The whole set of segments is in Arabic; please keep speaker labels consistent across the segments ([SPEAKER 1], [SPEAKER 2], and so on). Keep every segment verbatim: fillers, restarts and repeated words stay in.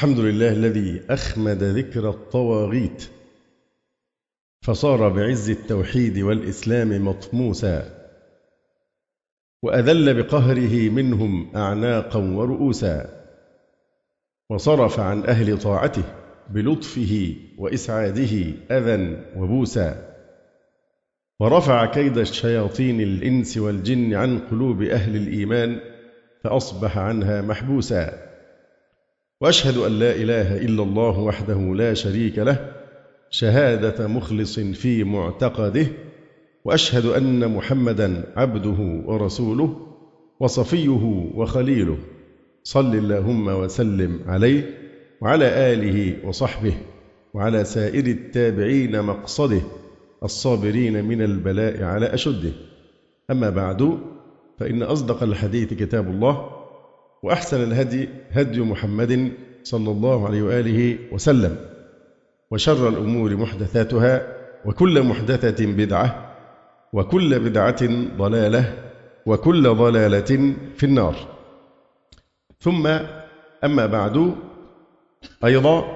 [SPEAKER 1] الحمد لله الذي أخمد ذكر الطواغيت فصار بعز التوحيد والإسلام مطموسا، وأذل بقهره منهم أعناقا ورؤوسا، وصرف عن أهل طاعته بلطفه وإسعاده أذى وبوسا، ورفع كيد الشياطين الإنس والجن عن قلوب أهل الإيمان فأصبح عنها محبوسا. وأشهد أن لا إله إلا الله وحده لا شريك له شهادة مخلص في معتقده، وأشهد أن محمدا عبده ورسوله وصفيه وخليله، صل اللهم وسلم عليه وعلى آله وصحبه وعلى سائر التابعين مقصده الصابرين من البلاء على أشده. أما بعد، فإن أصدق الحديث كتاب الله، وأحسن الهدي هدي محمد صلى الله عليه وآله وسلم، وشر الأمور محدثاتها، وكل محدثة بدعة، وكل بدعة ضلالة، وكل ضلالة في النار. ثم أما بعد، أيضا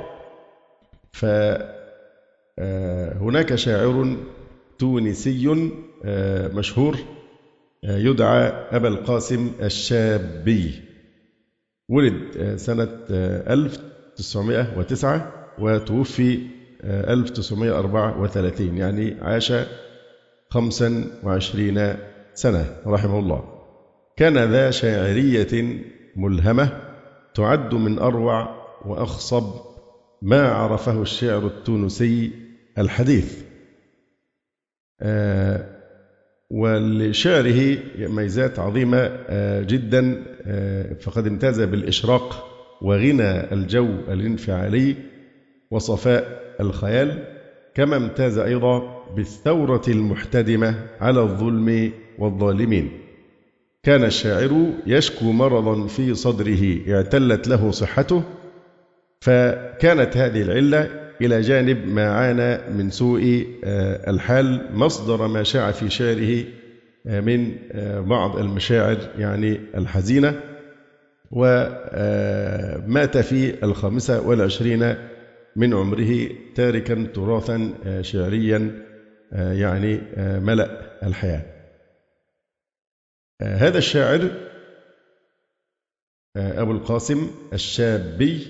[SPEAKER 1] فهناك شاعر تونسي مشهور يدعى أبا القاسم الشابي، ولد سنة ألف وتسعمائة وتسعة وتوفي ألف وتسعمائة وأربعة وثلاثين، يعني عاش خمسا وعشرين سنة رحمه الله. كان ذا شاعرية ملهمة تعد من أروع وأخصب ما عرفه الشعر التونسي الحديث. آه ولشعره ميزات عظيمة جدا، فقد امتاز بالإشراق وغنى الجو الانفعالي وصفاء الخيال، كما امتاز أيضا بالثورة المحتدمة على الظلم والظالمين. كان الشاعر يشكو مرضا في صدره اعتلت له صحته، فكانت هذه العلة إلى جانب ما عانى من سوء الحال مصدر ما شاع في شعره من بعض المشاعر يعني الحزينة، ومات في الخامسة والعشرين من عمره تاركا تراثا شعريا يعني ملأ الحياة. هذا الشاعر أبو القاسم الشابي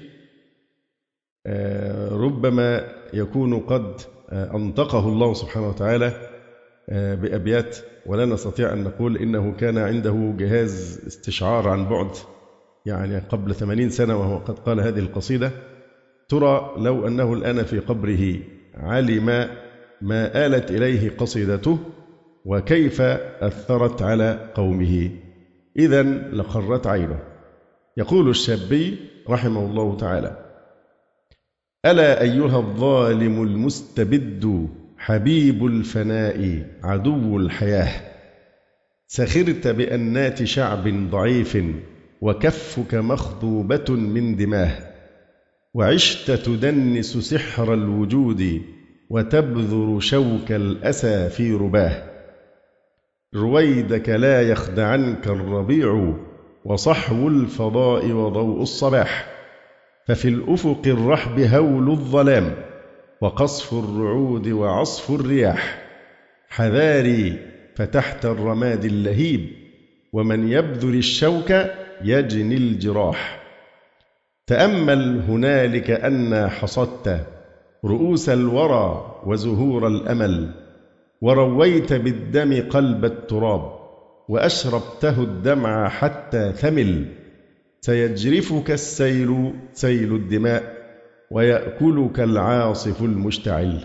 [SPEAKER 1] ربما يكون قد أنطقه الله سبحانه وتعالى بأبيات، ولا نستطيع أن نقول إنه كان عنده جهاز استشعار عن بعد يعني قبل ثمانين سنة وهو قد قال هذه القصيدة. ترى لو أنه الآن في قبره علم ما آلت إليه قصيدته وكيف أثرت على قومه، إذن لقرت عينه. يقول الشابي رحمه الله تعالى: ألا أيها الظالم المستبد حبيب الفناء عدو الحياة، سخرت بأنات شعب ضعيف وكفك مخضوبة من دماه، وعشت تدنس سحر الوجود وتبذر شوك الأسى في رباه، رويدك لا يخدعنك الربيع وصحو الفضاء وضوء الصباح، ففي الأفق الرحب هول الظلام وقصف الرعود وعصف الرياح، حذاري فتحت الرماد اللهيب ومن يبذل الشوك يجني الجراح، تأمل هنالك أن حصدت رؤوس الورى وزهور الأمل، ورويت بالدم قلب التراب وأشربته الدمع حتى ثمل، سيجرفك السيل سيل الدماء ويأكلك العاصف المشتعل.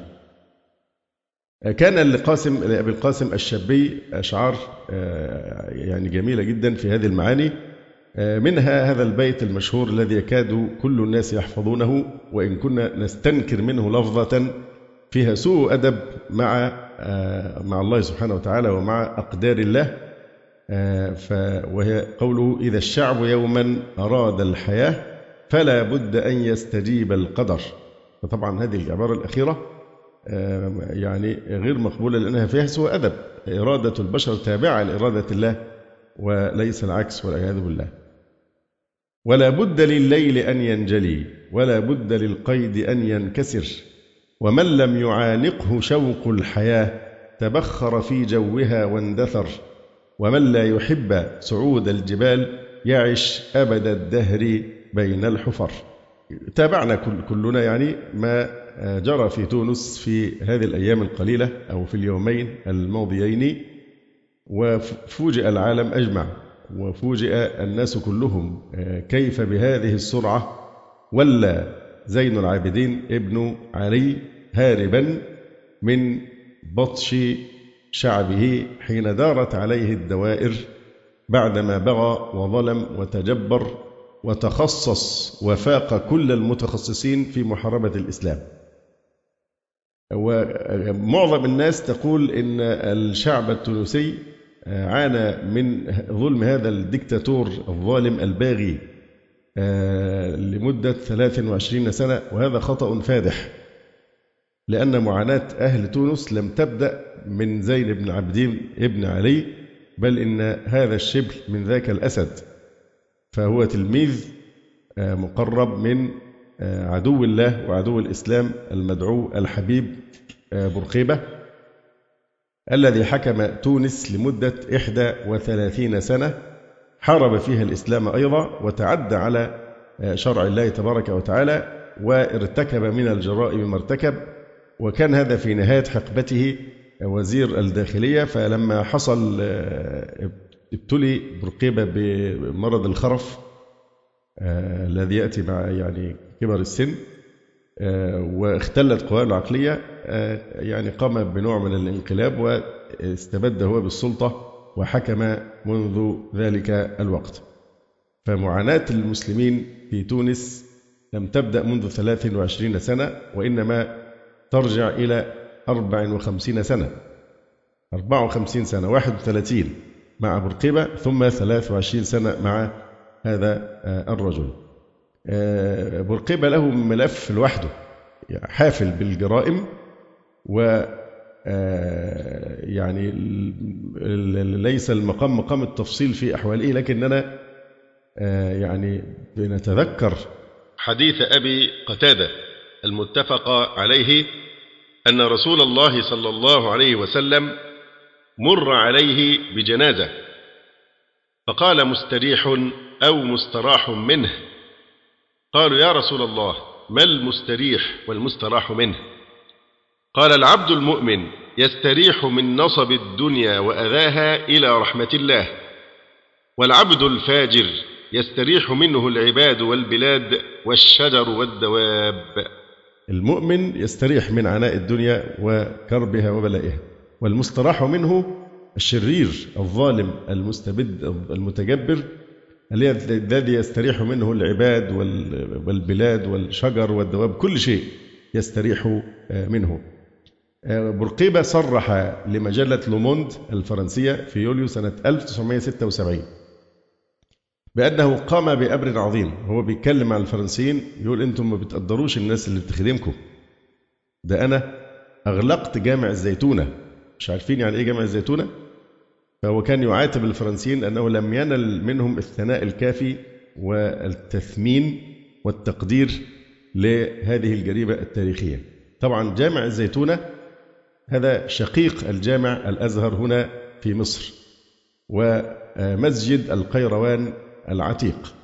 [SPEAKER 1] كان لقاسم لأبي القاسم الشابي أشعار يعني جميلة جدا في هذه المعاني، منها هذا البيت المشهور الذي يكاد كل الناس يحفظونه، وإن كنا نستنكر منه لفظة فيها سوء أدب مع مع الله سبحانه وتعالى ومع أقدار الله، وهي قوله: إذا الشعب يوما أراد الحياة فلا بد أن يستجيب القدر. فطبعا هذه العبارة الأخيرة يعني غير مقبولة لأنها فيها سوء أدب. إرادة البشر تابعة لإرادة الله وليس العكس والعياذ بالله. ولا بد لليل أن ينجلي ولا بد للقيد أن ينكسر، ومن لم يعانقه شوق الحياة تبخر في جوها واندثر، ومن لا يحب صعود الجبال يعش أبد الدهر بين الحفر. تابعنا كلنا يعني ما جرى في تونس في هذه الأيام القليلة أو في اليومين الماضيين، وفوجئ العالم أجمع وفوجئ الناس كلهم كيف بهذه السرعة ولى زين العابدين ابن علي هاربا من بطش شعبه حين دارت عليه الدوائر بعدما بغى وظلم وتجبر وتخصص وفاق كل المتخصصين في محاربة الإسلام. ومعظم الناس تقول إن الشعب التونسي عانى من ظلم هذا الدكتاتور الظالم الباغي لمدة ثلاث وعشرين سنة، وهذا خطأ فادح، لأن معاناة أهل تونس لم تبدأ من زين بن عابدين ابن علي، بل إن هذا الشبل من ذاك الأسد، فهو تلميذ مقرب من عدو الله وعدو الإسلام المدعو الحبيب بورقيبة، الذي حكم تونس لمدة إحدى وثلاثين سنة، حارب فيها الإسلام أيضا وتعدى على شرع الله تبارك وتعالى وارتكب من الجرائم ما ارتكب، وكان هذا في نهاية حقبته وزير الداخلية. فلما حصل ابتلي بورقيبة بمرض الخرف الذي يأتي مع يعني كبر السن واختلت قواه العقلية، يعني قام بنوع من الانقلاب واستبد هو بالسلطة وحكم منذ ذلك الوقت. فمعاناة المسلمين في تونس لم تبدأ منذ ثلاث وعشرين سنة، وإنما ترجع إلى أربع وخمسين سنة أربع وخمسين سنة واحد وثلاثين مع بورقيبة، ثم ثلاث وعشرين سنة مع هذا الرجل. بورقيبة له ملف لوحده حافل بالجرائم، و يعني ليس المقام مقام التفصيل في أحواله، لكننا يعني بنتذكر حديث أبي قتادة المتفق عليه أن رسول الله صلى الله عليه وسلم مر عليه بجنازة فقال مستريح أو مستراح منه؟ قالوا يا رسول الله ما المستريح والمستراح منه؟ قال العبد المؤمن يستريح من نصب الدنيا وأذاها إلى رحمة الله، والعبد الفاجر يستريح منه العباد والبلاد والشجر والدواب. المؤمن يستريح من عناء الدنيا وكربها وبلائها، والمستراح منه الشرير الظالم المستبد المتجبر الذي يستريح منه العباد والبلاد والشجر والدواب، كل شيء يستريح منه. بورقيبة صرح لمجلة لوموند الفرنسية في يوليو سنة ألف وتسعمائة وستة وسبعين بأنه قام بأمر عظيم. هو بيتكلم عن الفرنسيين يقول أنتم ما بتقدروش الناس اللي بتخدمكم، ده أنا أغلقت جامع الزيتونة. مش عارفين يعني إيه جامع الزيتونة؟ فهو كان يعاتب الفرنسيين أنه لم ينل منهم الثناء الكافي والتثمين والتقدير لهذه الجريمة التاريخية. طبعا جامع الزيتونة هذا شقيق الجامع الأزهر هنا في مصر، ومسجد القيروان العتيق.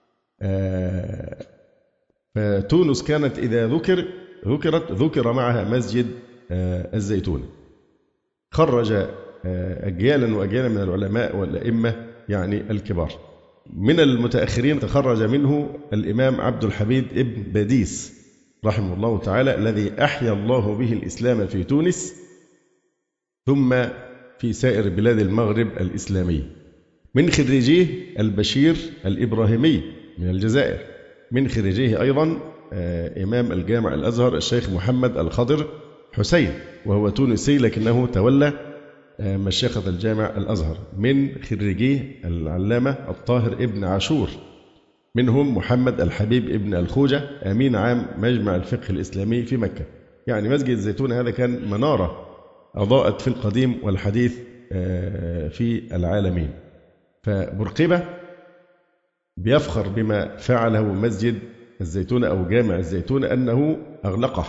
[SPEAKER 1] فتونس كانت إذا ذكر ذكرت ذكر معها مسجد الزيتونة. خرج أجيالا وأجيالا من العلماء والأئمة يعني الكبار. من المتأخرين تخرج منه الإمام عبد الحميد ابن باديس رحمه الله تعالى، الذي أحيا الله به الإسلام في تونس ثم في سائر بلاد المغرب الإسلامي. من خريجيه البشير الإبراهيمي من الجزائر. من خريجيه أيضا إمام الجامع الأزهر الشيخ محمد الخضر حسين، وهو تونسي لكنه تولى مشيخة الجامع الأزهر. من خريجيه العلامة الطاهر ابن عاشور، منهم محمد الحبيب ابن الخوجة أمين عام مجمع الفقه الإسلامي في مكة. يعني مسجد الزيتون هذا كان منارة أضاءت في القديم والحديث في العالمين. فبورقيبة بيفخر بما فعله مسجد الزيتون أو جامع الزيتون أنه أغلقه،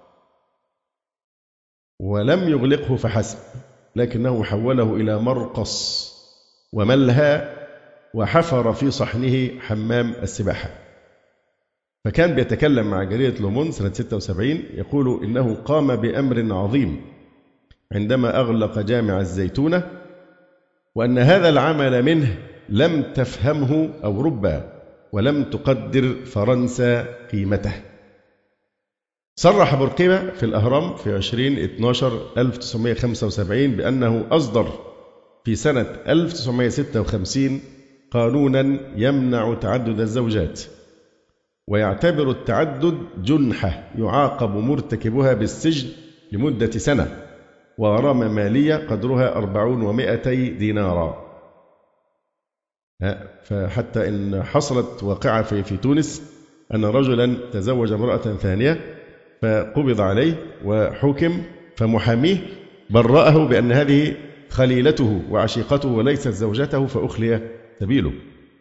[SPEAKER 1] ولم يغلقه فحسب، لكنه حوله إلى مرقص وملهى وحفر في صحنه حمام السباحة. فكان بيتكلم مع جريدة لومون سنة ستة وسبعين يقول إنه قام بأمر عظيم عندما أغلق جامع الزيتونة، وأن هذا العمل منه لم تفهمه أوروبا ولم تقدر فرنسا قيمته. صرح بورقيبة في الأهرام في عشرين اثنا عشر ألف وتسعمائة وخمسة وسبعين بأنه أصدر في سنة ألف وتسعمائة وستة وخمسين قانونا يمنع تعدد الزوجات، ويعتبر التعدد جنحة يعاقب مرتكبها بالسجن لمدة سنة وغرامة مالية قدرها أربعون ومائتي دينارا. فحتى إن حصلت واقعة في, في تونس أن رجلا تزوج امرأة ثانية فقبض عليه وحكم، فمحاميه برأه بأن هذه خليلته وعشيقته وليست زوجته، فأخلي سبيله.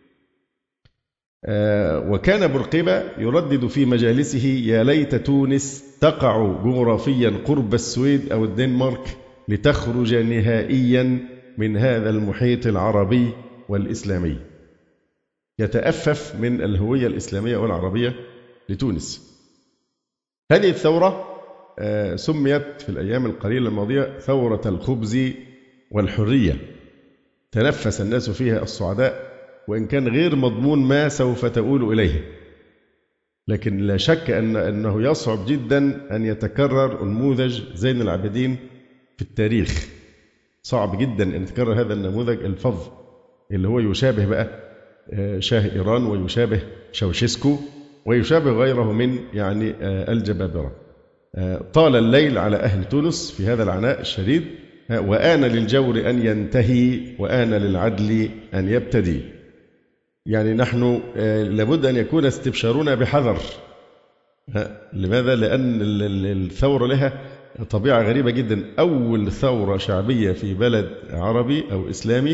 [SPEAKER 1] وكان بورقيبة يردد في مجالسه: يا ليت تونس تقع جغرافيا قرب السويد أو الدنمارك لتخرج نهائيا من هذا المحيط العربي والإسلامي. يتأفف من الهوية الإسلامية والعربية لتونس. هذه الثورة سميت في الأيام القليلة الماضية ثورة الخبز والحرية. تنفس الناس فيها الصعداء، وإن كان غير مضمون ما سوف تؤول إليه، لكن لا شك أن أنه يصعب جدا أن يتكرر نموذج زين العابدين في التاريخ. صعب جدا أن يتكرر هذا النموذج الفظ اللي هو يشابه بقى شاه إيران ويشابه شاوشيسكو ويشابه غيره من يعني الجبابرة. طال الليل على أهل تونس في هذا العناء الشديد، وآن للجور أن ينتهي وآن للعدل أن يبتدي. يعني نحن لابد أن يكون استبشارنا بحذر. لماذا؟ لأن الثورة لها طبيعة غريبة جدا. أول ثورة شعبية في بلد عربي أو إسلامي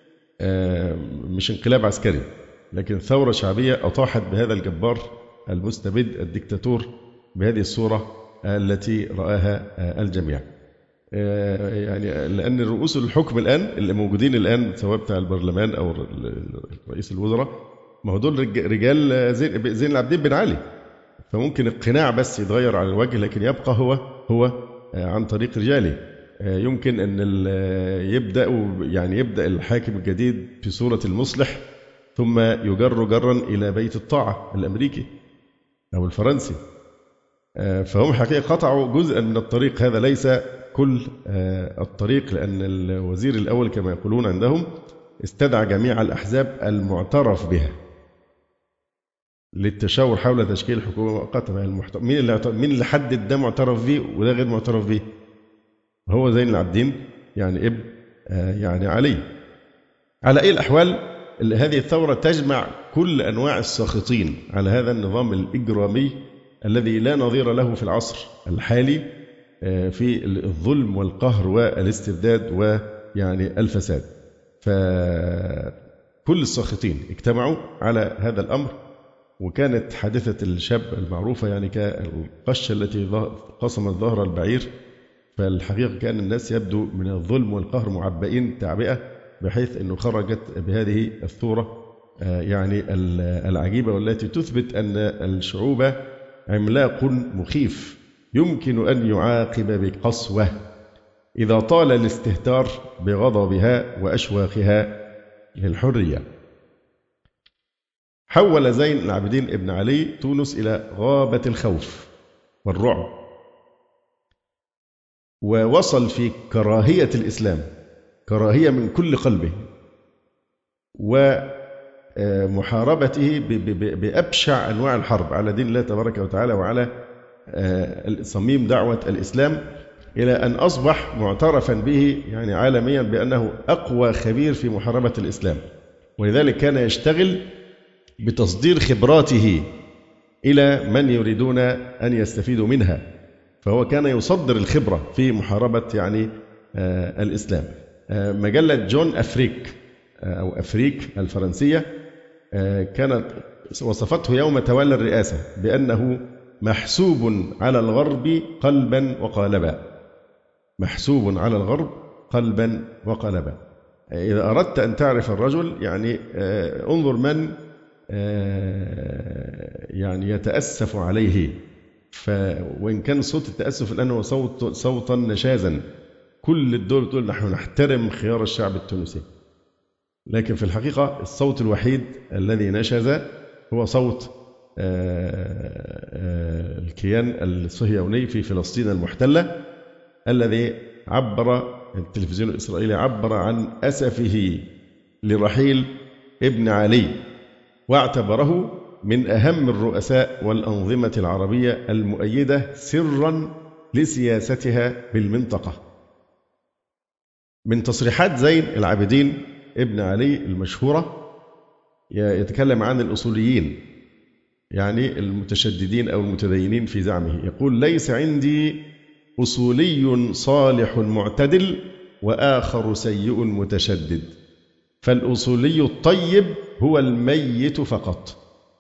[SPEAKER 1] مش انقلاب عسكري، لكن ثورة شعبية أطاحت بهذا الجبار المستبد الدكتاتور بهذه الصورة التي رآها الجميع. يعني لأن رؤوس الحكم الآن اللي موجودين الآن سواء بتاع البرلمان أو رئيس الوزراء، ما هو دول رجال زين, زين العابدين بن علي، فممكن القناع بس يتغير على الوجه، لكن يبقى هو هو عن طريق رجاله. يمكن أن يبدأ يعني يبدأ الحاكم الجديد في صورة المصلح، ثم يجر جرا إلى بيت الطاعة الأمريكي أو الفرنسي. فهم حقيقة قطعوا جزءا من الطريق، هذا ليس كل الطريق، لأن الوزير الأول كما يقولون عندهم استدعى جميع الأحزاب المعترف بها للتشاور حول تشكيل حكومة مؤقتة. مين اللي مين اللي حدد ده معترف به وده غير معترف به؟ هو زين العابدين يعني ابن يعني علي. على أي الأحوال هذه الثورة تجمع كل أنواع الساخطين على هذا النظام الإجرامي الذي لا نظير له في العصر الحالي في الظلم والقهر والاستبداد ويعني الفساد. فكل الساخطين اجتمعوا على هذا الأمر، وكانت حادثة الشاب المعروفة يعني كالقشة التي قصمت ظهر البعير. فالحقيقة كان الناس يبدو من الظلم والقهر معبئين تعبئة، بحيث أنه خرجت بهذه الثورة يعني العجيبة، والتي تثبت أن الشعوب عملاق مخيف يمكن أن يعاقب بقسوة إذا طال الاستهتار بغضبها وأشواقها للحرية. حول زين العابدين ابن علي تونس إلى غابة الخوف والرعب، ووصل في كراهية الإسلام، كراهية من كل قلبه، ومحاربته بأبشع أنواع الحرب على دين الله تبارك وتعالى وعلى صميم دعوة الإسلام، إلى أن أصبح معترفا به يعني عالميا بأنه أقوى خبير في محاربة الإسلام. ولذلك كان يشتغل بتصدير خبراته إلى من يريدون أن يستفيدوا منها، فهو كان يصدر الخبرة في محاربة يعني الإسلام. مجلة جون أفريك أو أفريك الفرنسية كانت وصفته يوم تولى الرئاسة بأنه محسوب على الغرب قلبا وقالبا، محسوب على الغرب قلبا وقالبا. إذا أردت أن تعرف الرجل يعني انظر من يعني يتأسف عليه، وإن كان صوت التأسف لأنه صوت صوتا نشازا، كل الدول تقول نحن نحترم خيار الشعب التونسي، لكن في الحقيقة الصوت الوحيد الذي نشز هو صوت الكيان الصهيوني في فلسطين المحتلة، الذي عبر التلفزيون الإسرائيلي عبر عن أسفه لرحيل ابن علي، واعتبره من أهم الرؤساء والأنظمة العربية المؤيدة سرا لسياستها بالمنطقة. من تصريحات زين العابدين ابن علي المشهورة يتكلم عن الأصوليين، يعني المتشددين أو المتدينين في زعمه، يقول: ليس عندي أصولي صالح معتدل وآخر سيء متشدد، فالأصولي الطيب هو الميت فقط.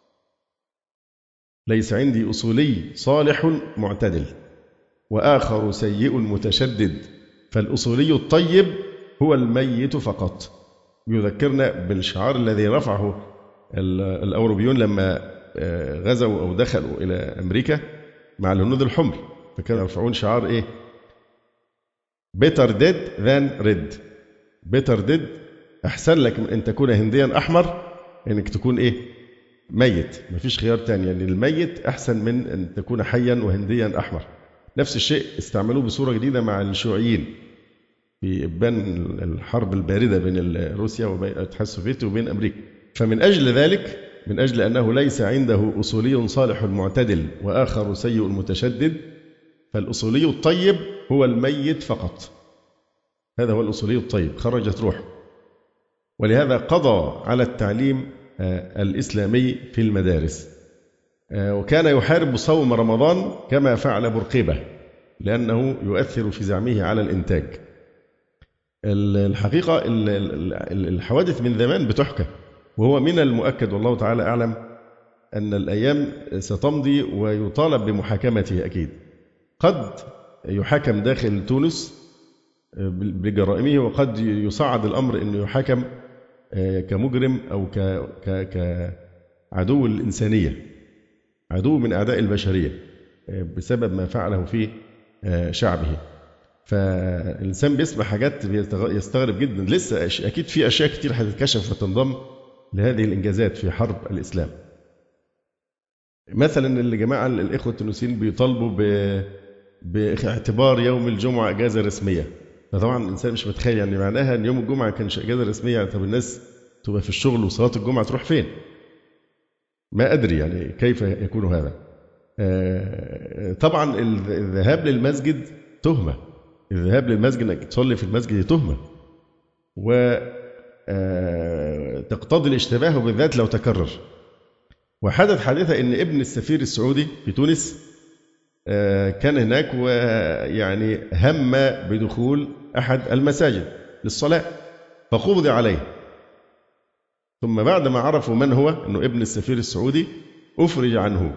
[SPEAKER 1] ليس عندي أصولي صالح معتدل وآخر سيء متشدد، فالأصولي الطيب هو الميت فقط. يذكرنا بالشعار الذي رفعه الأوروبيون لما غزوا أو دخلوا إلى أمريكا مع الهنود الحمر، فكانوا يرفعون شعار إيه؟ better dead than red. better dead، أحسن لك من أن تكون هنديا أحمر إنك تكون إيه؟ ميت، مفيش خيار تاني، يعني الميت أحسن من أن تكون حيا وهنديا أحمر. نفس الشيء استعملوه بصورة جديدة مع الشيوعيين في إبان الحرب الباردة بين روسيا وبين الاتحاد السوفيتي وبين أمريكا. فمن أجل ذلك، من أجل أنه ليس عنده أصولي صالح معتدل وآخر سيء متشدد، فالأصولي الطيب هو الميت فقط. هذا هو الأصولي الطيب، خرجت روحه. ولهذا قضى على التعليم الإسلامي في المدارس، وكان يحارب صوم رمضان كما فعل بورقيبة، لأنه يؤثر في زعمه على الإنتاج. الحقيقة الحوادث من زمان بتحكى، وهو من المؤكد والله تعالى أعلم أن الأيام ستمضي ويطالب بمحاكمته أكيد. قد يحاكم داخل تونس بجرائمه، وقد يصعد الأمر أنه يحاكم كمجرم أو كعدو الإنسانية، عدو من أعداء البشرية بسبب ما فعله في شعبه. فالإنسان بيسمع حاجات يستغرب جدا. لسه أكيد في أشياء كتير هتتكشف وتنضم لهذه الإنجازات في حرب الإسلام. مثلا الجماعة الإخوة التونسيين بيطالبوا باعتبار يوم الجمعة أجازة رسمية. فطبعا الإنسان مش متخيل يعني معناها أن يوم الجمعة كانش أجازة رسمية، يعني طب الناس تبقى في الشغل وصلاة الجمعة تروح فين؟ ما أدري يعني كيف يكون هذا. طبعا الذهاب للمسجد تهمة، الذهاب للمسجد أنك تصلي في المسجد تهمة، وتقتضي الاشتباه بالذات لو تكرر. وحدث حادثة أن ابن السفير السعودي في تونس كان هناك، ويعني هم بدخول أحد المساجد للصلاة فقبض عليه، ثم بعد ما عرفوا من هو أنه ابن السفير السعودي أفرج عنه.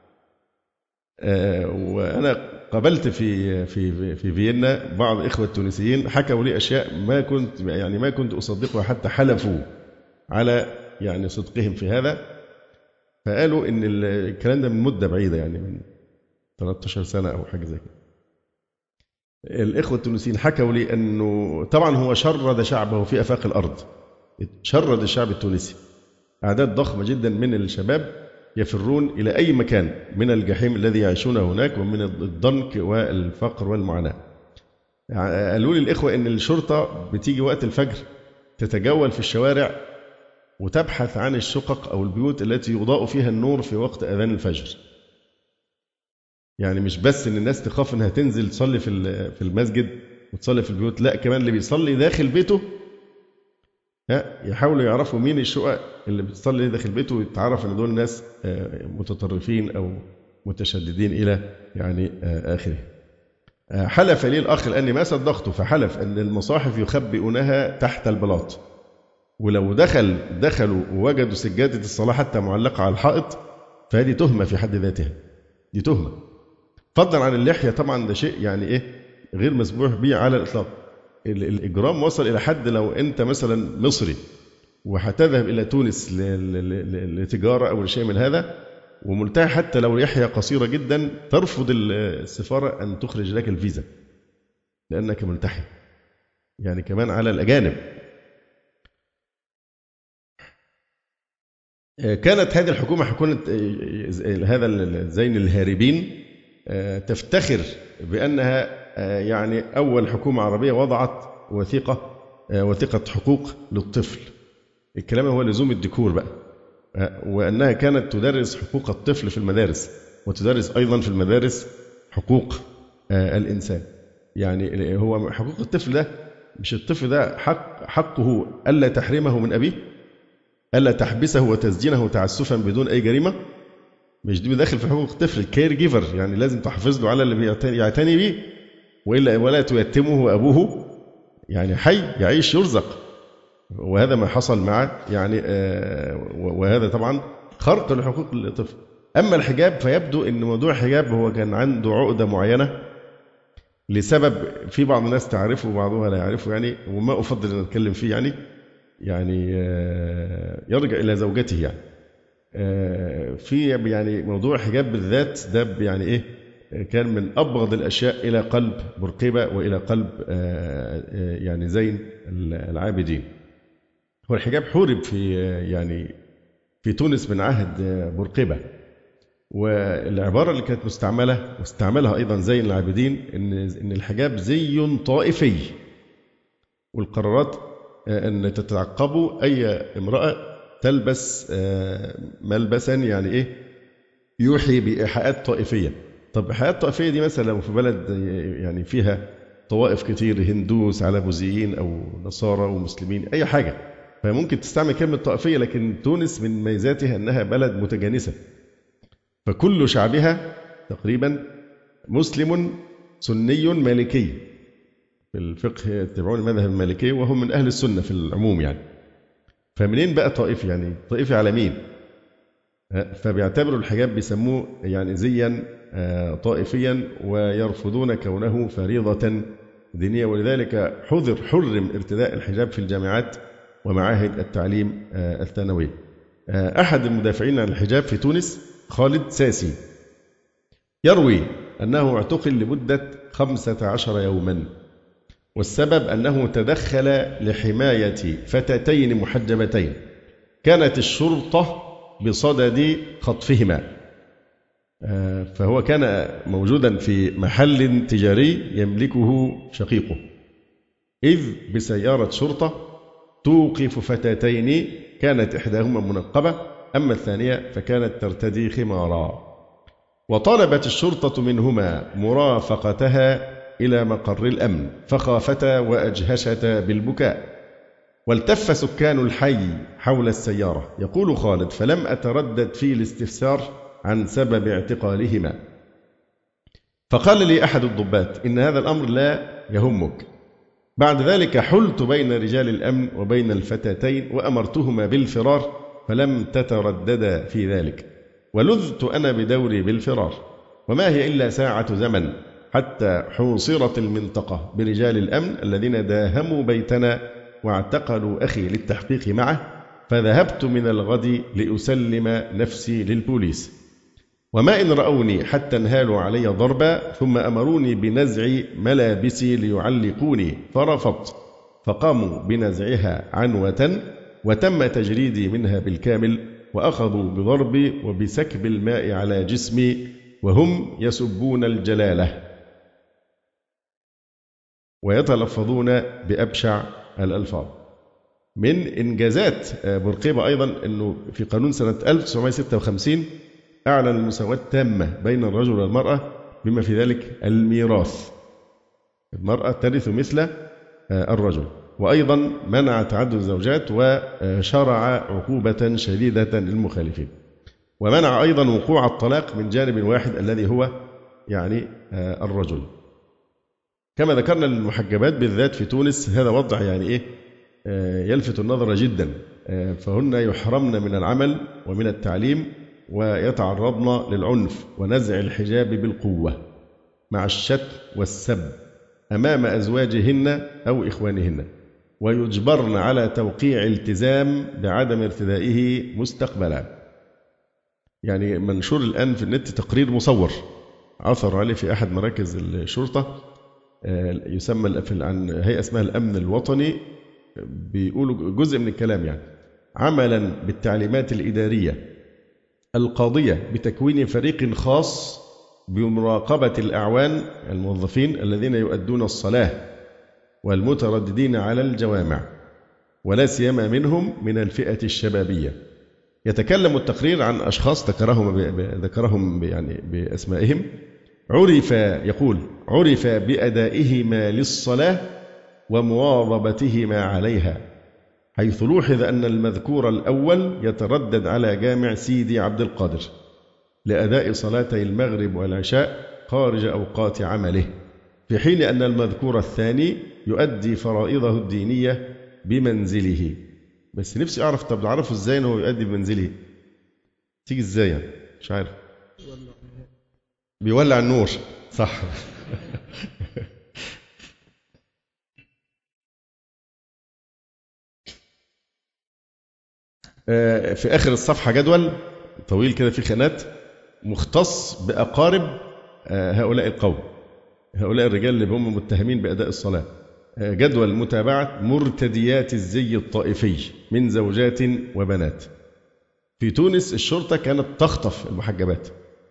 [SPEAKER 1] وأنا قابلت في في في فيينا بعض إخوة التونسيين حكوا لي أشياء ما كنت يعني ما كنت أصدقها، حتى حلفوا على يعني صدقهم في هذا، فقالوا إن الكلام ده من مدة بعيدة، يعني من ثلاثة عشر سنة أو حاجة زي كده. الإخوة التونسيين حكوا لي أنه طبعا هو شرد شعبه في آفاق الأرض، شرد الشعب التونسي، أعداد ضخمة جدا من الشباب يفرون إلى أي مكان من الجحيم الذي يعيشونه هناك ومن الضنك والفقر والمعاناة. قالوا لي الإخوة أن الشرطة بتيجي وقت الفجر تتجول في الشوارع وتبحث عن الشقق أو البيوت التي يضاء فيها النور في وقت أذان الفجر. يعني مش بس ان الناس تخاف انها تنزل تصلي في في المسجد وتصلي في البيوت، لا كمان اللي بيصلي داخل بيته يحاولوا يعرفوا مين الشقق اللي بتصلي داخل بيته، ويتعرف ان دول ناس متطرفين او متشددين الى يعني اخره. حلف لي الاخ لاني ما صدقته، فحلف ان المصاحف يخبئونها تحت البلاط، ولو دخل دخلوا ووجدوا سجادة الصلاة حتى معلقة على الحائط فهذه تهمة في حد ذاتها، دي تهمة. فضلا عن اللحية طبعا، ده شيء يعني إيه غير مسموح به على الإطلاق. الإجرام وصل إلى حد لو أنت مثلا مصري وهتذهب إلى تونس لتجارة أو لشيء من هذا وملتحي، حتى لو لحية قصيرة جدا، ترفض السفارة أن تخرج لك الفيزا لأنك ملتحي، يعني كمان على الأجانب. كانت هذه الحكومة حكومة هذا زين الهاربين تفتخر بأنها يعني أول حكومة عربية وضعت وثيقة وثيقة حقوق للطفل. الكلام هو لزوم الديكور بقى، وأنها كانت تدرس حقوق الطفل في المدارس، وتدرس أيضا في المدارس حقوق الإنسان. يعني هو حقوق الطفل ده، مش الطفل ده حق حقه ألا تحرمه من أبيه، ألا تحبسه وتسجينه تعسفا بدون أي جريمة. مش دي داخل في حقوق الطفل. الكير جيفر يعني لازم تحافظ له على اللي يعتني به، وإلا ولا تيتمه أبوه، يعني حي يعيش يرزق. وهذا ما حصل مع يعني آه وهذا طبعا خرق لحقوق الطفل. أما الحجاب فيبدو أن موضوع الحجاب هو كان عنده عقدة معينة لسبب في بعض الناس تعرفه وبعضها لا يعرفه، يعني وما أفضل أن أتكلم فيه، يعني يعني آه يرجع إلى زوجته. يعني آه في يعني موضوع الحجاب بالذات ده يعني إيه كان من أبغض الأشياء إلى قلب بورقيبة وإلى قلب آه يعني زين العابدين. هو الحجاب حورب في يعني في تونس من عهد بورقيبة، والعبارة اللي كانت مستعملة واستعملها أيضا زين العابدين إن إن الحجاب زي طائفي، والقرارات أن تتعقبوا أي امرأة تلبس ملبسا يعني إيه يوحي بإيحاءات طائفية. طب إيحاءات طائفية دي مثلا لو في بلد يعني فيها طوائف كتير، هندوس على بوذيين أو نصارى ومسلمين أي حاجة، فممكن تستعمل كلمة طائفية. لكن تونس من ميزاتها أنها بلد متجانسة، فكل شعبها تقريبا مسلم سني مالكي، في الفقه يتبعون المذهب المالكي وهم من أهل السنة في العموم يعني. فمنين بقى طائفي؟ يعني طائفي على مين؟ فبيعتبروا الحجاب بيسموه يعني زيا طائفيا، ويرفضون كونه فريضة دينية. ولذلك حذر حرم ارتداء الحجاب في الجامعات ومعاهد التعليم الثانوي. أحد المدافعين عن الحجاب في تونس خالد ساسي يروي أنه اعتقل لمدة خمسة عشر يوما، والسبب أنه تدخل لحماية فتاتين محجبتين كانت الشرطة بصدد خطفهما. فهو كان موجودا في محل تجاري يملكه شقيقه، إذ بسيارة شرطة توقف فتاتين كانت إحداهما منقبة، أما الثانية فكانت ترتدي خمارا، وطلبت الشرطة منهما مرافقتها إلى مقر الأمن، فخافتا وأجهشتا بالبكاء. والتف سكان الحي حول السيارة. يقول خالد: فلم أتردد في الاستفسار عن سبب اعتقالهما، فقال لي أحد الضباط: إن هذا الأمر لا يهمك. بعد ذلك حلت بين رجال الأمن وبين الفتاتين وأمرتهما بالفرار، فلم تترددا في ذلك، ولذت أنا بدوري بالفرار، وما هي إلا ساعة زمن حتى حوصرت المنطقة برجال الأمن الذين داهموا بيتنا واعتقلوا أخي للتحقيق معه، فذهبت من الغد لأسلم نفسي للبوليس، وما إن رأوني حتى انهالوا علي ضربا، ثم أمروني بنزع ملابسي ليعلقوني، فرفضت، فقاموا بنزعها عنوة، وتم تجريدي منها بالكامل، وأخذوا بضربي وبسكب الماء على جسمي، وهم يسبون الجلالة ويتلفظون بأبشع الألفاظ. من إنجازات بورقيبة أيضا أنه في قانون سنة ألف وتسعمائة وستة وخمسين أعلن المساواة التامة بين الرجل والمرأة، بما في ذلك الميراث، المرأة ترث مثل الرجل، وأيضا منع تعدد الزوجات، وشرع عقوبة شديدة للمخالفين، ومنع أيضا وقوع الطلاق من جانب واحد الذي هو يعني الرجل. كما ذكرنا المحجبات بالذات في تونس هذا وضع يعني إيه يلفت النظر جدا، فهن يحرمن من العمل ومن التعليم ويتعرضن للعنف ونزع الحجاب بالقوة مع الشتم والسب أمام أزواجهن أو إخوانهن، ويجبرن على توقيع التزام بعدم ارتدائه مستقبلا. يعني منشور الآن في النت تقرير مصور عثر عليه في أحد مراكز الشرطة، يسمى عن هيئة اسمها الأمن الوطني، بيقولوا جزء من الكلام يعني عملا بالتعليمات الإدارية القاضية بتكوين فريق خاص بمراقبة الأعوان الموظفين الذين يؤدون الصلاة والمترددين على الجوامع، ولا سيما منهم من الفئة الشبابية. يتكلم التقرير عن أشخاص ذكرهم ذكرهم يعني بأسمائهم، عرف يقول عرف بأدائهما للصلاة ومواظبتهما عليها، حيث لوحظ أن المذكور الأول يتردد على جامع سيدي عبد القادر لأداء صلاتي المغرب والعشاء خارج أوقات عمله، في حين أن المذكور الثاني يؤدي فرائضه الدينية بمنزله. بس نفسي أعرف، طب أعرفه إزاي أنه يؤدي بمنزله؟ تيجي إزاي يعني؟ مش عارف. بيولع النور، صح. في آخر الصفحة جدول طويل كده في خانات مختص بأقارب هؤلاء القوم، هؤلاء الرجال اللي هم متهمين بأداء الصلاة. جدول متابعة مرتديات الزي الطائفي من زوجات وبنات. في تونس الشرطة كانت تخطف المحجبات،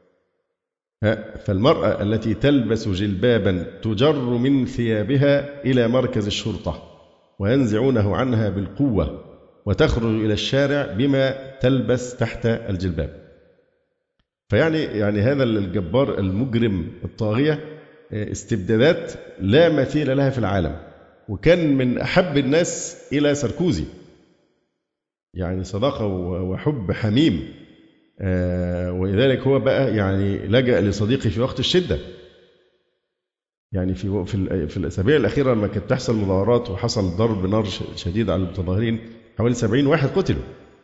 [SPEAKER 1] فالمرأة التي تلبس جلبابا تجر من ثيابها إلى مركز الشرطة وينزعونه عنها بالقوة وتخرج إلى الشارع بما تلبس تحت الجلباب. فيعني يعني هذا الجبار المجرم الطاغية استبدادات لا مثيل لها في العالم، وكان من أحب الناس إلى ساركوزي، يعني صداقة وحب حميم، ولذلك هو بقى يعني لجأ لصديقه في وقت الشدة. يعني في في في الأسابيع الأخيرة لما كانت تحصل مظاهرات وحصل ضرب نار شديد على المتظاهرين، حوالي سبعين واحد قتلوا.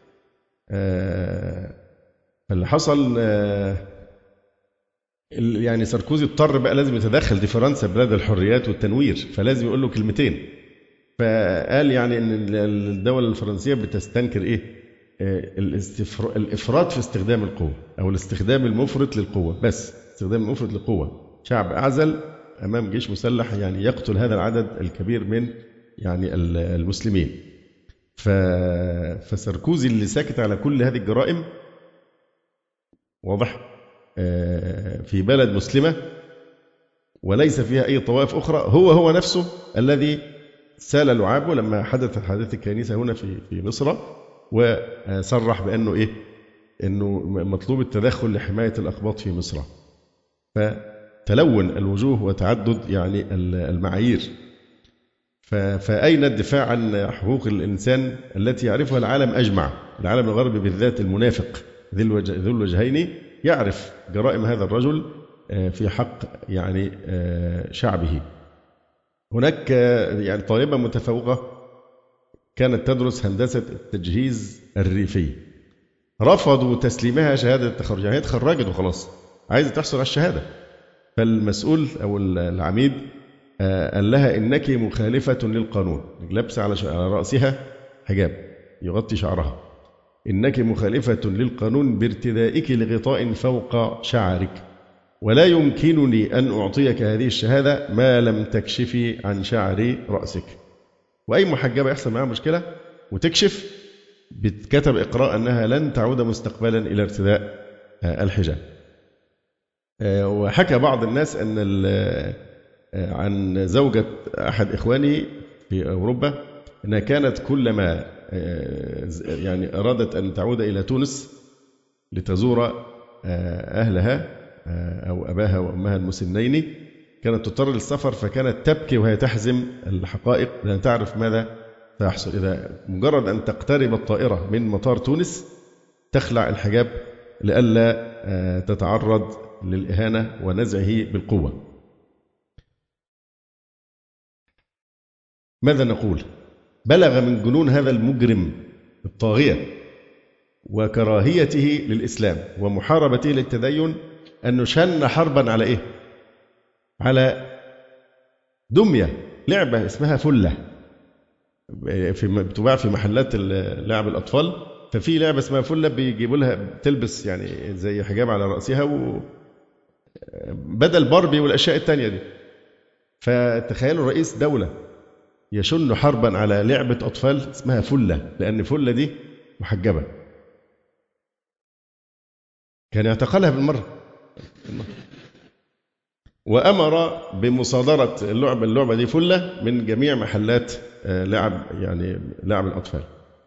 [SPEAKER 1] فاللي حصل يعني ساركوزي اضطر بقى لازم يتدخل، دي فرنسا بلاد الحريات والتنوير، فلازم يقول له كلمتين. فقال يعني ان الدولة الفرنسية بتستنكر ايه؟ الافراط في استخدام القوة او الاستخدام المفرط للقوة، بس استخدام المفرط للقوة. شعب اعزل امام جيش مسلح يعني يقتل هذا العدد الكبير من يعني المسلمين. فساركوزي اللي ساكت على كل هذه الجرائم واضح في بلد مسلمة وليس فيها أي طوائف أخرى، هو هو نفسه الذي سال لعابه لما حدثت حادثة الكنيسة هنا في في مصر، وصرح بأنه إيه؟ إنه مطلوب التدخل لحماية الأقباط في مصر. فتلون الوجوه وتعدد يعني المعايير. فأين الدفاع عن حقوق الإنسان التي يعرفها العالم أجمع؟ العالم الغربي بالذات المنافق ذو الوجهين يعرف جرائم هذا الرجل في حق يعني شعبه. هناك يعني طالبة متفوقة كانت تدرس هندسة التجهيز الريفي، رفضوا تسليمها شهادة التخرج، يعني هي اتخرجت وخلاص عايزة تحصل على الشهادة. فالمسؤول أو العميد قال لها إنك مخالفة للقانون، لابسة على رأسها حجاب يغطي شعرها، إنك مخالفة للقانون بارتدائك لغطاء فوق شعرك، ولا يمكنني أن أعطيك هذه الشهادة ما لم تكشفي عن شعر رأسك. وأي محجبة يحصل معها مشكلة وتكشف بتكتب إقراء أنها لن تعود مستقبلا إلى ارتداء الحجاب. وحكى بعض الناس أن عن زوجة أحد إخوانه في أوروبا أنها كانت كلما يعني أرادت أن تعود إلى تونس لتزور أهلها أو أباها وأمها المسنين كانت تضطر للسفر، فكانت تبكي وهي تحزم الحقائق لأن تعرف ماذا سيحصل. إذا مجرد أن تقترب الطائرة من مطار تونس تخلع الحجاب لئلا تتعرض للإهانة ونزعه بالقوة. ماذا نقول؟ بلغ من جنون هذا المجرم الطاغية وكراهيته للإسلام ومحاربته للتدين أنه شن حربا على إيه؟ على دمية، لعبة اسمها فلة، في بتباع في محلات لعب الأطفال. ففي لعبة اسمها فلة بيجيبوا لها تلبس يعني زي حجاب على رأسها بدل باربي والأشياء التانية دي. فتخيلوا رئيس دولة يشن حربا على لعبة أطفال اسمها فلة، لأن فلة دي محجبة، كان يعتقلها بالمرة. وأمر بمصادرة اللعبة اللعبة دي فلة من جميع محلات لعب يعني لعب الأطفال.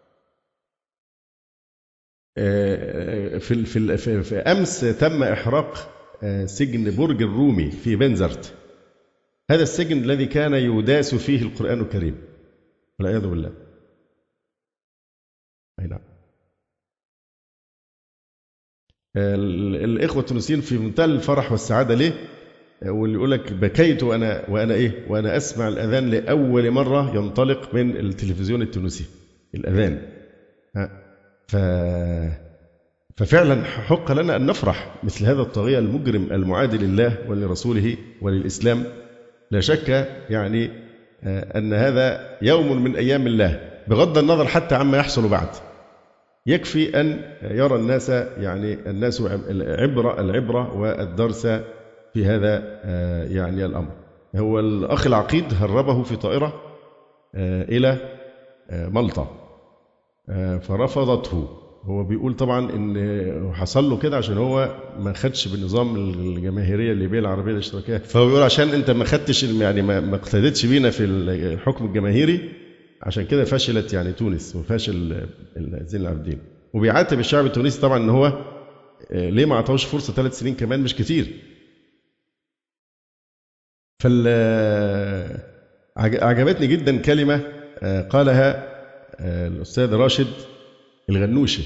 [SPEAKER 1] في في في أمس تم إحراق سجن برج الرومي في بنزرت، هذا السجن الذي كان يداس فيه القرآن الكريم والعياذ بالله. أي نعم. الإخوة التونسيين في منتهى الفرح والسعادة ليه؟ واللي يقول لك بكيت وأنا وأنا إيه وأنا أسمع الأذان لأول مرة ينطلق من التلفزيون التونسي الأذان. ف ففعلا حق لنا أن نفرح مثل هذا الطاغية المجرم المعادي لله ولرسوله وللإسلام. لا شك يعني أن هذا يوم من أيام الله، بغض النظر حتى عما يحصل بعد. يكفي أن يرى الناس يعني الناس عبرة العبرة والدرس في هذا يعني الأمر. هو الأخ العقيد هربه في طائرة إلى مالطا فرفضته. هو بيقول طبعا إن حصل له كده عشان هو ما خدش بالنظام الجماهيرية الليبية العربية الاشتراكية، فهو بيقول عشان أنت ما خدتش يعني ما اقتدتش بينا في الحكم الجماهيري عشان كده فشلت يعني تونس وفاشل زين العابدين. وبيعاتب الشعب التونسي طبعا إن هو ليه ما عطاوش فرصة ثلاث سنين كمان، مش كتير. فعجبتني جدا كلمة قالها الأستاذ راشد الغنوشي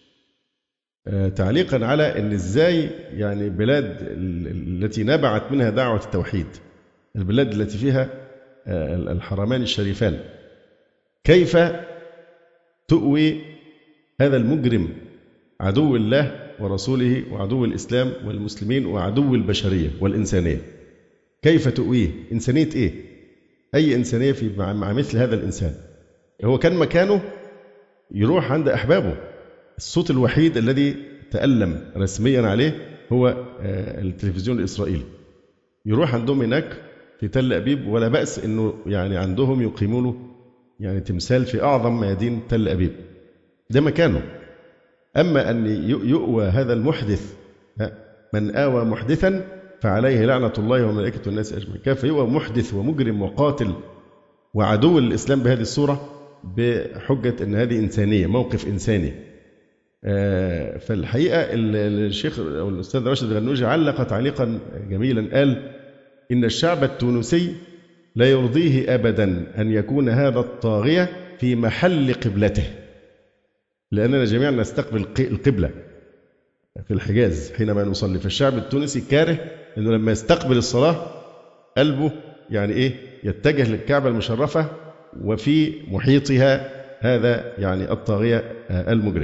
[SPEAKER 1] تعليقا على أن إزاي يعني بلاد التي نبعت منها دعوة التوحيد، البلاد التي فيها الحرمان الشريفان، كيف تؤوي هذا المجرم عدو الله ورسوله وعدو الإسلام والمسلمين وعدو البشرية والإنسانية. كيف تؤويه؟ إنسانية إيه؟ أي إنسانية في مع مثل هذا الإنسان؟ هو كان مكانه يروح عند أحبابه. الصوت الوحيد الذي تألم رسميا عليه هو التلفزيون الإسرائيلي. يروح عندهم هناك في تل أبيب، ولا بأس إنه يعني عندهم يقيموا له يعني تمثال في أعظم ميادين تل أبيب، ده مكانه. أما أن يؤوى هذا المحدث، من آوى محدثا فعليه لعنة الله وملائكته الناس أجمعين، كيف يؤوى محدث ومجرم وقاتل وعدو الإسلام بهذه الصورة بحجة أن هذه إنسانية، موقف إنساني. فالحقيقة الشيخ أو الأستاذ راشد الغنوشي علق تعليقا جميلا، قال إن الشعب التونسي لا يرضيه أبدا أن يكون هذا الطاغية في محل قبلته، لأننا جميعا نستقبل القبلة في الحجاز حينما نصلي. فالشعب التونسي كاره أنه لما يستقبل الصلاة قلبه يعني إيه يتجه للكعبة المشرفة وفي محيطها هذا يعني الطاغية المجرم.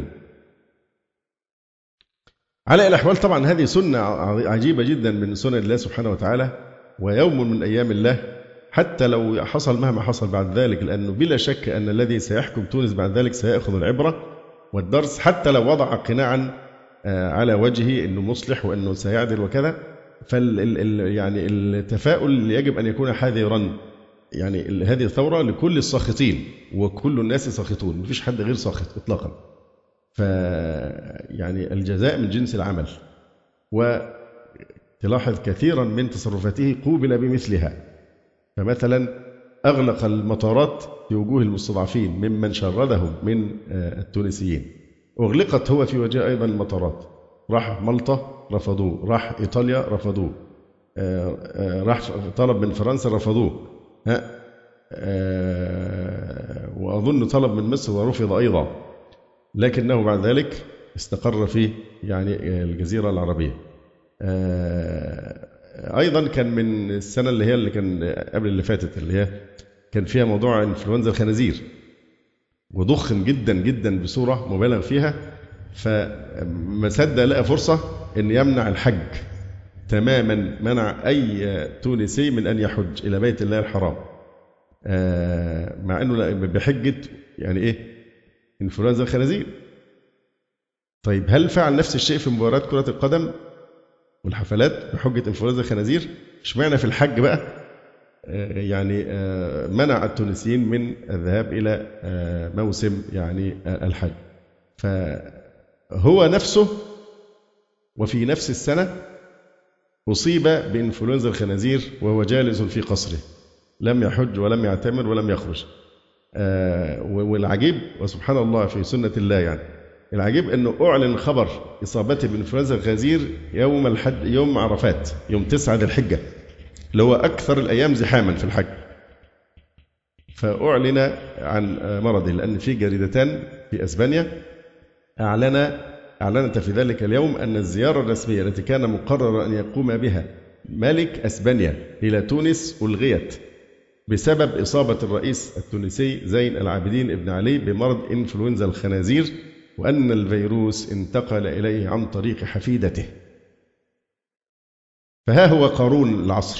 [SPEAKER 1] على الأحوال طبعا هذه سنة عجيبة جدا من سنن الله سبحانه وتعالى، ويوم من أيام الله، حتى لو حصل مهما حصل بعد ذلك، لأنه بلا شك أن الذي سيحكم تونس بعد ذلك سيأخذ العبرة والدرس، حتى لو وضع قناعا على وجهه أنه مصلح وأنه سيعدل وكذا. فال يعني التفاؤل يجب أن يكون حذرا. يعني هذه الثورة لكل الساخطين، وكل الناس ساخطون، مفيش حد غير ساخط إطلاقا. ف يعني الجزاء من جنس العمل، وتلاحظ كثيرا من تصرفاته قوبل بمثلها. فمثلا أغلق المطارات في وجوه المستضعفين ممن شردهم من التونسيين، أغلقت هو في وجه أيضا المطارات. راح مالطا رفضوه، راح إيطاليا رفضوه، راح طلب من فرنسا رفضوه، وأظن طلب من مصر ورفض أيضا، لكنه بعد ذلك استقر في يعني الجزيرة العربية. أيضا كان من السنة اللي هي اللي كان قبل اللي فاتت، اللي هي كان فيها موضوع إنفلونزا الخنازير، وضخم جدا جدا بصورة مبالغ فيها، فما صدق لقى فرصة أن يمنع الحج تماما، منع أي تونسي من أن يحج إلى بيت الله الحرام، مع أنه بحجة يعني إيه إنفلونزا الخنازير. طيب هل فعل نفس الشيء في مباراة كرة القدم والحفلات بحجة إنفلونزا الخنازير؟ اشمعنى في الحج بقى يعني منع التونسيين من الذهاب إلى موسم يعني الحج؟ فهو نفسه وفي نفس السنة أصيب بإنفلونزا الخنازير وهو جالس في قصره، لم يحج ولم يعتمر ولم يخرج. والعجيب وسبحان الله في سنة الله يعني العجيب أنه أعلن خبر إصابته بإنفلونزا الخنازير يوم الحج، يوم عرفات، يوم تسعة ذي الحجة اللي هو أكثر الأيام زحاما في الحج. فأعلن عن مرضه، لأن في جريدتان في أسبانيا أعلن أعلنت في ذلك اليوم أن الزيارة الرسمية التي كان مقرر أن يقوم بها ملك أسبانيا إلى تونس ألغيت بسبب إصابة الرئيس التونسي زين العابدين ابن علي بمرض إنفلونزا الخنازير، وأن الفيروس انتقل إليه عن طريق حفيدته. فها هو قارون العصر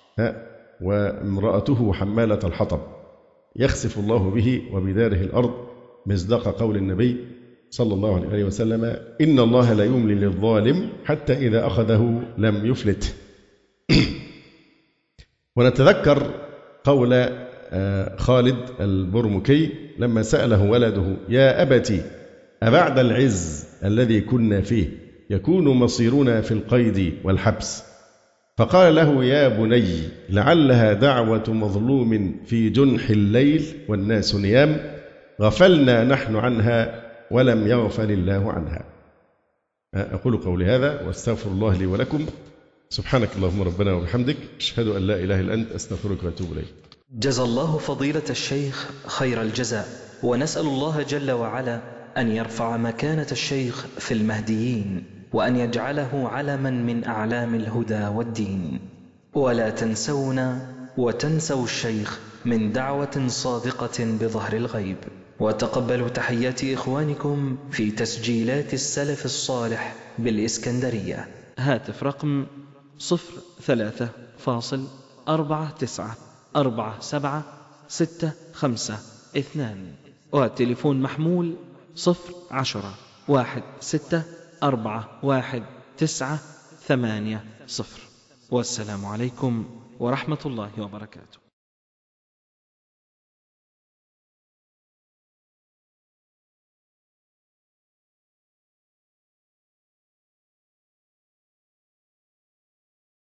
[SPEAKER 1] وامرأته حمالة الحطب يخسف الله به وبداره الأرض، مصداق قول النبي صلى الله عليه وسلم: إن الله لا يملي للظالم حتى إذا أخذه لم يفلت. ونتذكر قول خالد البرمكي لما سأله ولده: يا أبتي أبعد العز الذي كنا فيه يكون مصيرنا في القيد والحبس؟ فقال له: يا بني لعلها دعوة مظلوم في جنح الليل والناس نيام، غفلنا نحن عنها ولم يغفل الله عنها. أقول قولي هذا واستغفر الله لي ولكم. سبحانك اللهم ربنا وبحمدك، أشهد أن لا إله إلا أنت، أستغفرك وأتوب إليك.
[SPEAKER 2] جزا الله فضيلة الشيخ خير الجزاء، ونسأل الله جل وعلا أن يرفع مكانة الشيخ في المهديين، وأن يجعله علما من أعلام الهدى والدين. ولا تنسونا وتنسوا الشيخ من دعوة صادقة بظهر الغيب. وتقبلوا تحيات إخوانكم في تسجيلات السلف الصالح بالإسكندرية.
[SPEAKER 3] هاتف رقم صفر ثلاثة فاصل أربعة تسعة أربعة سبعة ستة خمسة اثنان، وتليفون محمول صفر عشرة واحد ستة أربعة واحد تسعة ثمانية صفر. والسلام عليكم ورحمة الله وبركاته.